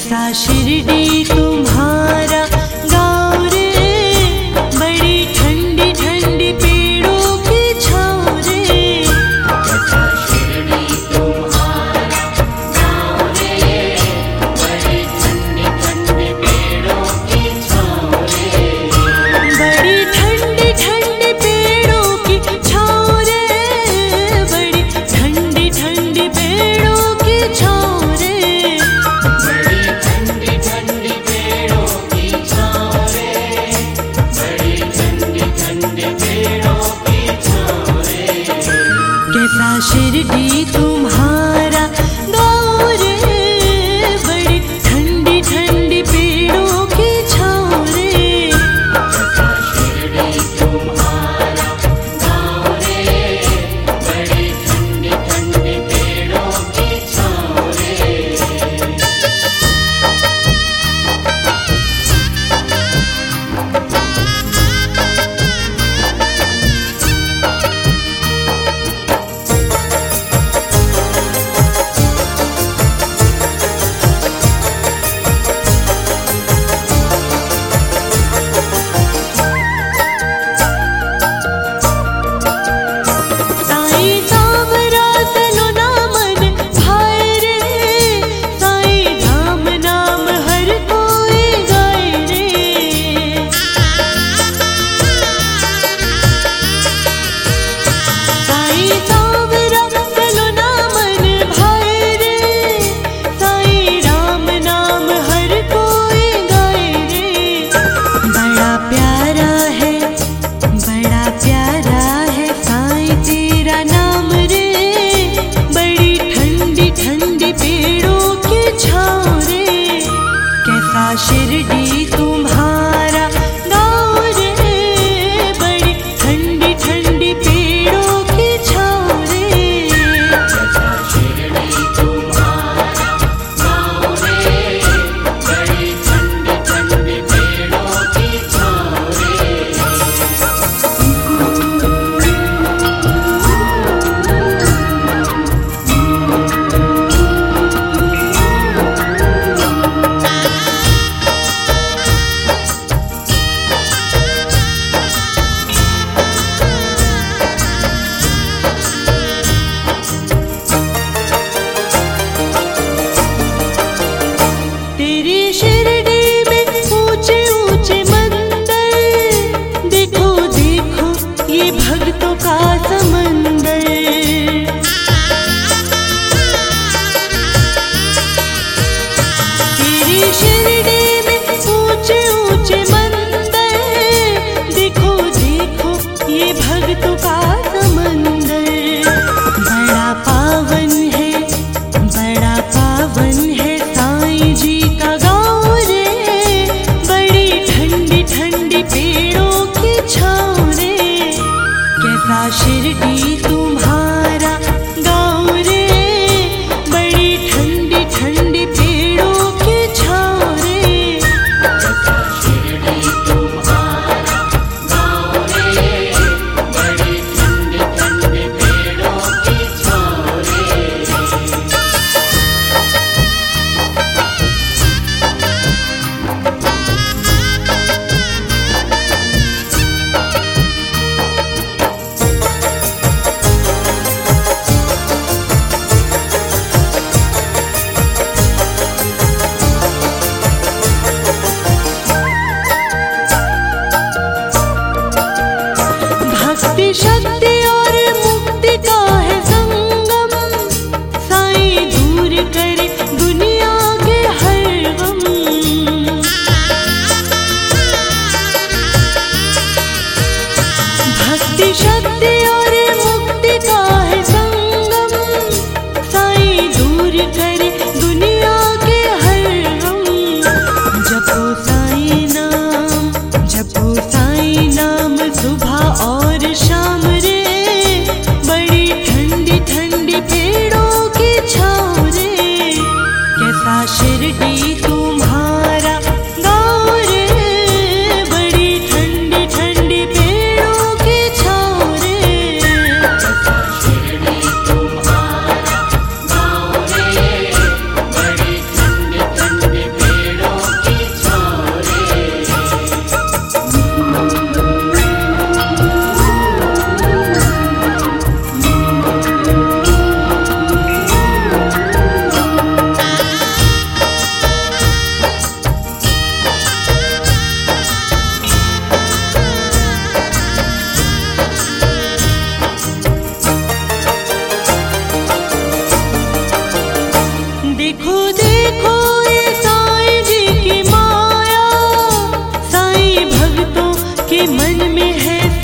कैसा शिरडी तुम्हारा गाँव रे, बड़ी ठंडी ठंडी पेड़ों की छाँव रे। कैसा शिरडी तुम्हारा गाँव रे, बड़ी ठंडी ठंडी पेड़ों की छाँव रे। बड़ी ठंडी ठंडी पेड़ों की छाँव रे, बड़ी ठंडी ठंडी पेड़ों की छाँव रे। बड़ी ठंडी ठंडी पेड़ों की छाँव रे, बड़ी ठंडी ठंडी पेड़ों की छाँव रे। कैसा शिरडी तुम्हारा गाँव रे, बड़ी ठंडी ठंडी पेड़ों की छाँव रे। कैसा शिरडी तुम्हारा गाँव रे, बड़ी ठंडी ठंडी पेड़ों की छाँव रे। साईं सांवरा सलो ना मन भाए रे, साईं राम नाम हर कोई गाए रे। साईं सांवरा सलो ना मन भाए रे, साईं राम नाम हर कोई गाए रे। बड़ा प्यारा है, बड़ा प्यारा है साईं तेरा नाम रे, बड़ी ठंडी ठंडी पेड़ों की छाँव रे। कैसा शिरडी तुम्हारा गाँव रे, बड़ी ठंडी ठंडी पेड़ों की छाँव रे। कैसा शिरडी तुम्हारा गाँव रे, बड़ी ठंडी ठंडी पेड़ों की छाँव रे। तेरी शिरडी में ऊंचे ऊंचे मंदिर, देखो देखो ये भक्तों का समंदर। तेरी शिरडी में ऊंचे ऊंचे मंदिर, देखो देखो ये भक्तों का समंदर। बड़ा पावन है, बड़ा पावन है साईं जी का गाँव रे, बड़ी ठंडी ठंडी पेड़ों की छाँव रे। कैसा शिरडी तुम्हारा गाँव रे, बड़ी ठंडी ठंडी पेड़ों की छाँव रे। कैसा शिरडी तुम्हारा गाँव रे, बड़ी ठंडी ठंडी पेड़ों की छाँव रे। है